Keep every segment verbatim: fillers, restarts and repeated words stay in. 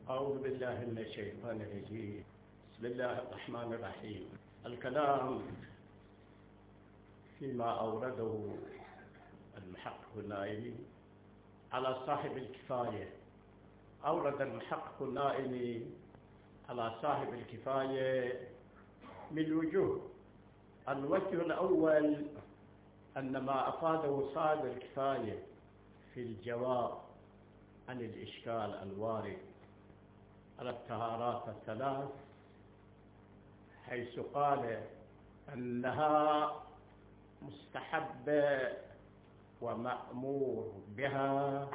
أعوذ بالله من الشيطان الرجيم. بسم الله الرحمن الرحيم. الكلام فيما أورده المحقق النائمي على صاحب الكفاية. أورد المحقق النائمي على صاحب الكفاية من وجوه. الوجه الأول أن ما أفاده صاحب الكفاية في الجواب عن الإشكال الوارد على الطهارات الثلاث، حيث قال أنها مستحبة ومأمور بها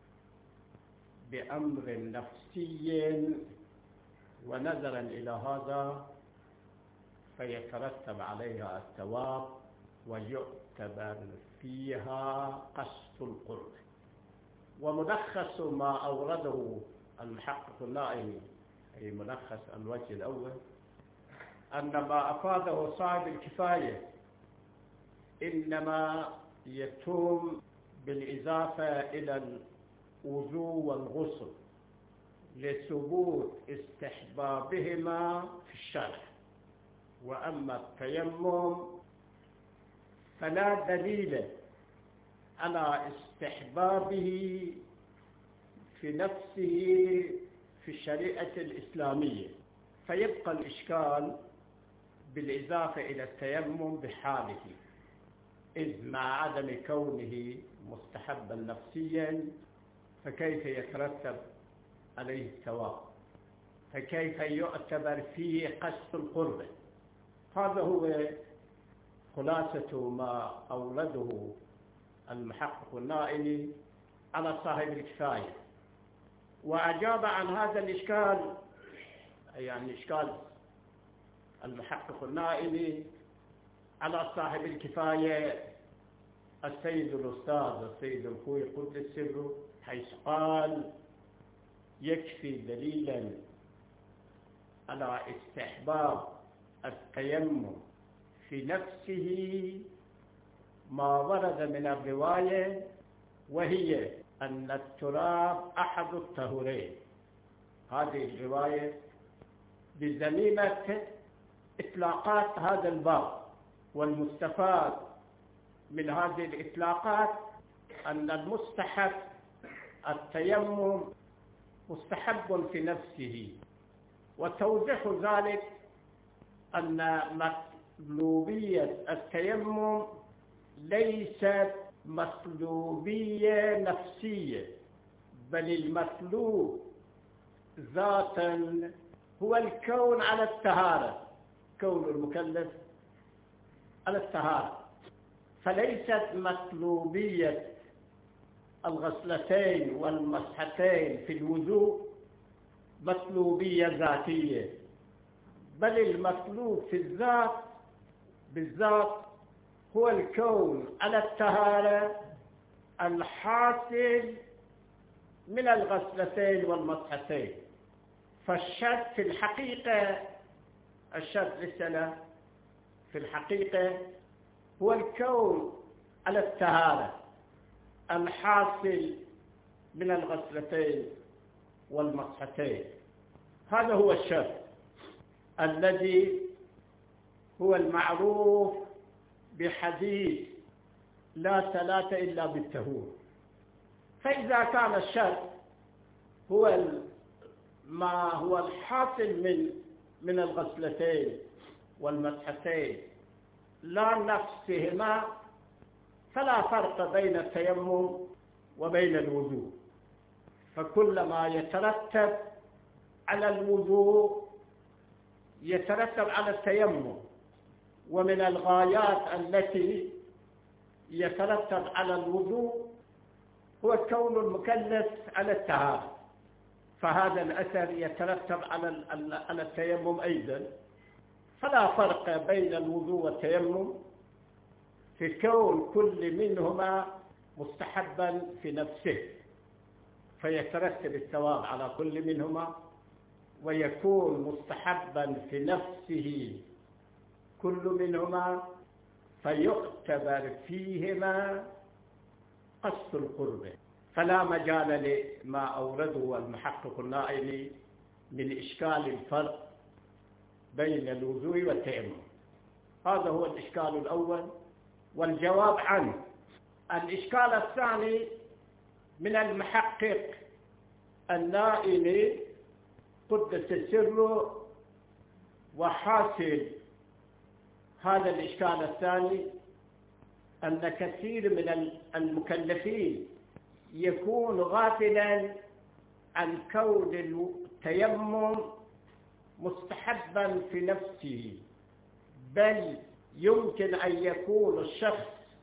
بأمر نفسي، ونظرا إلى هذا فيترتب عليها الثواب ويعتبر فيها قصد القرب. وملخص ما أورده المحقق النائمي، أي ملخص الوجه الأول، أن ما أفاده صاحب الكفاية إنما يتم بالإضافة إلى الوضوء والغسل لثبوت استحبابهما في الشرع، وأما التيمم فلا دليل على استحبابه في نفسه في الشريعة الإسلامية، فيبقى الإشكال بالإضافة إلى التيمم بحاله، إذ مع عدم كونه مستحبا نفسيا فكيف يترتب عليه الثواب؟ فكيف يعتبر فيه قصد القرب؟ هذا هو خلاصة ما أورده المحقق النائمي على صاحب الكفاية. وأجاب عن هذا الإشكال، يعني إشكال المحقق النائمي على صاحب الكفاية، السيد الأستاذ السيد الخوي قدس سره، حيث قال يكفي دليلا على استحباب التيمم في نفسه ما ورد من الرواية، وهي أن التراب أحد الطهورين. هذه الرواية بزميمة إطلاقات هذا الباب، والمستفاد من هذه الإطلاقات أن المستحب التيمم مستحب في نفسه، وتوضح ذلك أن مطلوبية التيمم ليست مطلوبية نفسية، بل المطلوب ذاتا هو الكون على الطهارة، كون المكلف على الطهارة، فليست مطلوبية الغسلتين والمسحتين في الوضوء مطلوبية ذاتية، بل المطلوب في الذات بالذات هو الكون على الطهارة الحاصل من الغسلتين والمسحتين. فالشرط في الحقيقة، الشرط للصلاة في الحقيقة هو الكون على الطهارة الحاصل من الغسلتين والمسحتين. هذا هو الشرط الذي هو المعروف بحديث لا صلاة إلا بالطهور. فإذا كان الشرط هو ما هو الحاصل من من الغسلتين والمسحتين لا نفسهما، فلا فرق بين التيمم وبين الوضوء، فكل ما يترتب على الوضوء يترتب على التيمم، ومن الغايات التي يترتب على الوضوء هو كون المكلف على الطهارة، فهذا الأثر يترتب على على التيمم أيضا. فلا فرق بين الوضوء والتيمم في كون كل منهما مستحبا في نفسه، فيترتب الثواب على كل منهما، ويكون مستحبا في نفسه كل منهما، فيعتبر فيهما قصد القرب. فلا مجال لما أورده المحقق النائلي من إشكال الفرق بين الوضوء والتيمم. هذا هو الإشكال الأول والجواب عنه. الإشكال الثاني من المحقق النائلي قدس سره، وحاصل هذا الإشكال الثاني أن كثير من المكلفين يكون غافلا عن كون التيمم مستحبا في نفسه، بل يمكن أن يكون الشخص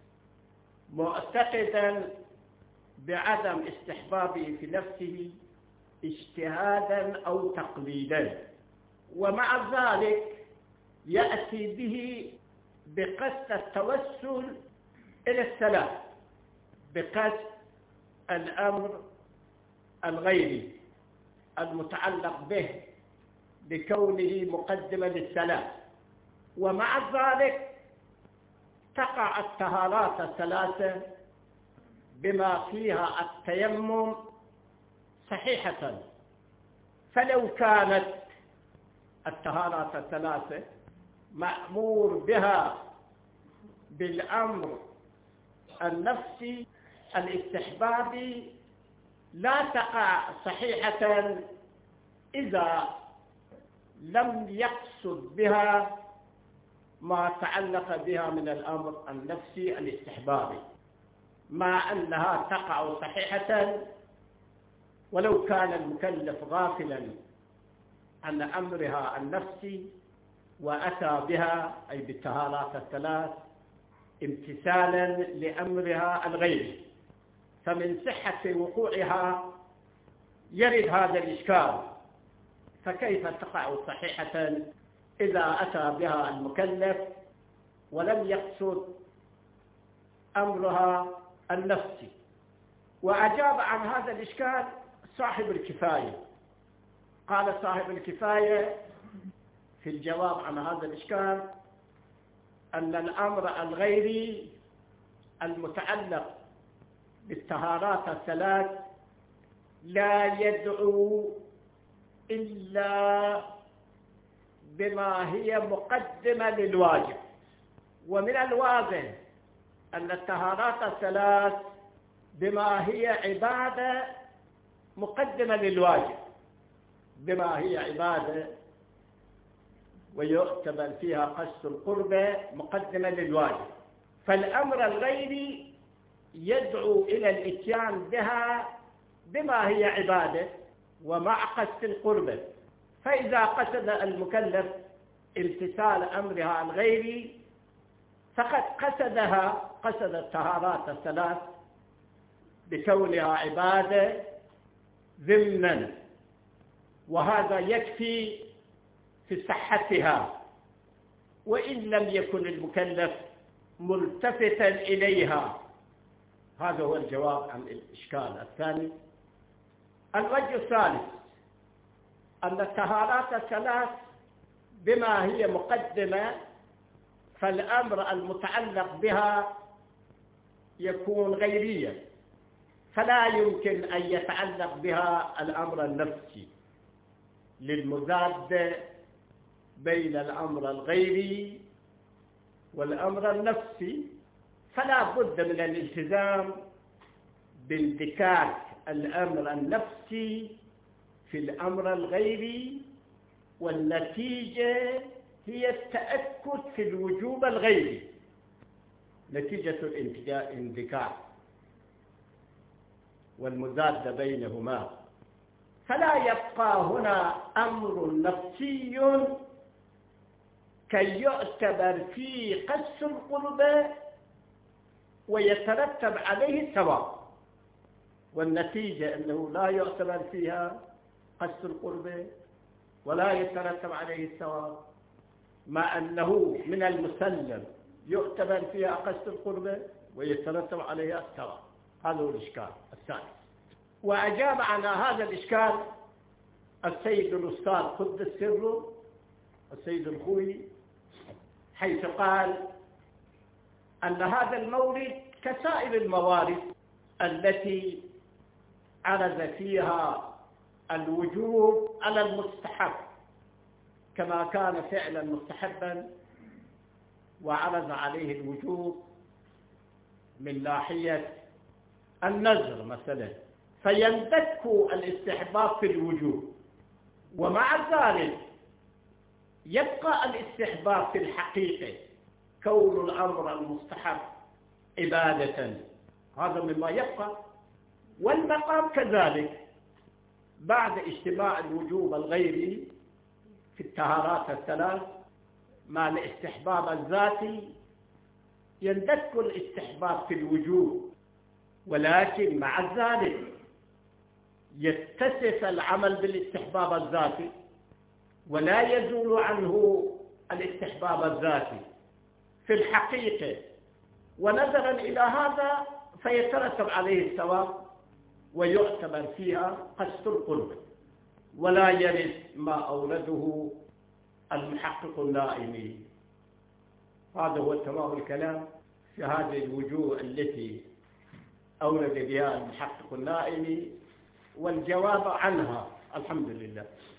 معتقدا بعدم استحبابه في نفسه اجتهادا أو تقليدا، ومع ذلك يأتي به بقصد التوسل إلى الصلاة، بقصد الأمر الغيري المتعلق به بكونه مقدما للصلاة، ومع ذلك تقع الطهارات الثلاثة بما فيها التيمم صحيحة. فلو كانت الطهارات الثلاثة مأمور بها بالأمر النفسي الاستحبابي لا تقع صحيحة إذا لم يقصد بها ما تعلق بها من الأمر النفسي الاستحبابي، مع أنها تقع صحيحة ولو كان المكلف غافلا عن أمرها النفسي وأتى بها أي بالطهارات الثلاث امتثالا لأمرها الغيري. فمن صحة وقوعها يرد هذا الإشكال، فكيف تقع صحيحة إذا أتى بها المكلف ولم يقصد أمرها النفسي؟ وأجاب عن هذا الإشكال صاحب الكفاية. قال صاحب الكفاية في الجواب عن هذا الإشكال أن الأمر الغيري المتعلق بالطهارات الثلاث لا يدعو إلا بما هي مقدمة للواجب، ومن الواضح أن الطهارات الثلاث بما هي عبادة مقدمة للواجب، بما هي عبادة ويعتبر فيها قصد القربة مقدمة للواجب، فالأمر الغيري يدعو إلى الإتيان بها بما هي عبادة ومع قصد القربة. فإذا قصد المكلف امتثال أمرها الغيري فقد قصدها قصد الطهارات الثلاث بكونها عبادة ضمنا، وهذا يكفي في صحتها وإن لم يكن المكلف ملتفتا إليها. هذا هو الجواب عن الإشكال الثاني. الوجه الثالث أن الطهارات الثلاث بما هي مقدمة فالأمر المتعلق بها يكون غيريا، فلا يمكن أن يتعلق بها الأمر النفسي للمزاد بين الأمر الغيري والأمر النفسي، فلا بد من الالتزام باندكاك الأمر النفسي في الأمر الغيري، والنتيجة هي التأكد في الوجوب الغيري نتيجة الاندكاك والمزاد بينهما. فلا يبقى هنا أمر نفسي كي يعتبر فيه قصد القربة ويترتب عليه الثواب، والنتيجة أنه لا يعتبر فيها قصد القربة ولا يترتب عليه الثواب، مع أنه من المسلم يعتبر فيها قصد القربة ويترتب عليها الثواب. هذا هو الإشكال الثالث. وأجاب عن هذا الإشكال السيد الأستاذ قدس سره السيد الخوي، حيث قال أن هذا المورد كسائر الموارد التي عرض فيها الوجوب على المستحب كما كان فعلا مستحبا، وعرض عليه الوجوب من ناحية النذر مثلا، فيندك الاستحباب في الوجوب، ومع ذلك يبقى الاستحباب في الحقيقة كون الأمر المستحب عبادة، هذا مما يبقى. والمقام كذلك بعد اجتماع الوجوب الغيري في الطهارات الثلاث مع الاستحباب الذاتي يندك الاستحباب في الوجوب، ولكن مع ذلك يتصف العمل بالاستحباب الذاتي ولا يزول عنه الاستحباب الذاتي في الحقيقة، ونظرا إلى هذا فيترتب عليه الثواب ويعتبر فيها قصد القلب، ولا يرد ما أورده المحقق النائمي. هذا هو تمام الكلام في هذه الوجوه التي أورد بها المحقق النائمي والجواب عنها. الحمد لله.